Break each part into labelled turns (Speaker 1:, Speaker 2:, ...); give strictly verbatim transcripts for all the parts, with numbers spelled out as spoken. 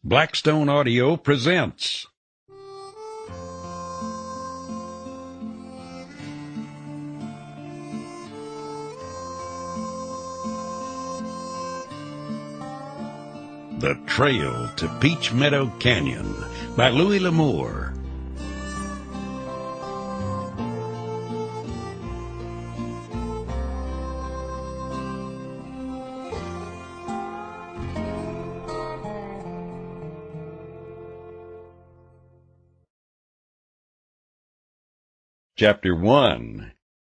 Speaker 1: Blackstone Audio presents The Trail to Peach Meadow Canyon by Louis L'Amour. Chapter one.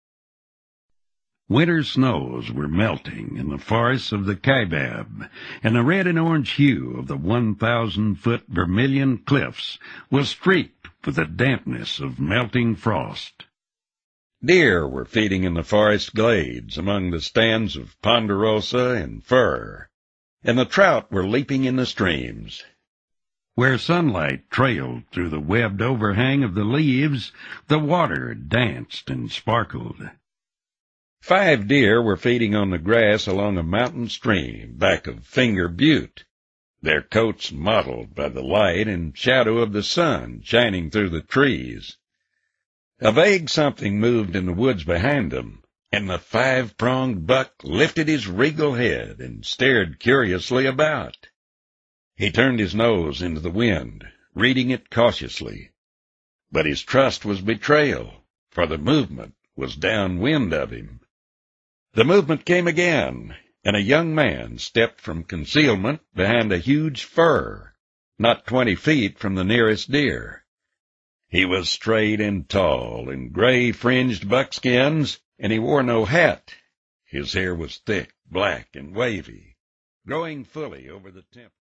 Speaker 1: Winter snows were melting in the forests of the Kaibab, and the red and orange hue of the one thousand foot Vermilion Cliffs was streaked with the dampness of melting frost. Deer were feeding in the forest glades among the stands of ponderosa and fir, and the trout were leaping in the streams. Where sunlight trailed through the webbed overhang of the leaves, the water danced and sparkled. Five deer were feeding on the grass along a mountain stream back of Finger Butte, their coats mottled by the light and shadow of the sun shining through the trees. A vague something moved in the woods behind them, and the five-pronged buck lifted his regal head and stared curiously about. He turned his nose into the wind, reading it cautiously. But his trust was betrayal, for the movement was downwind of him. The movement came again, and a young man stepped from concealment behind a huge fir, not twenty feet from the nearest deer. He was straight and tall in gray-fringed buckskins, and he wore no hat. His hair was thick, black, and wavy, growing fully over the temples.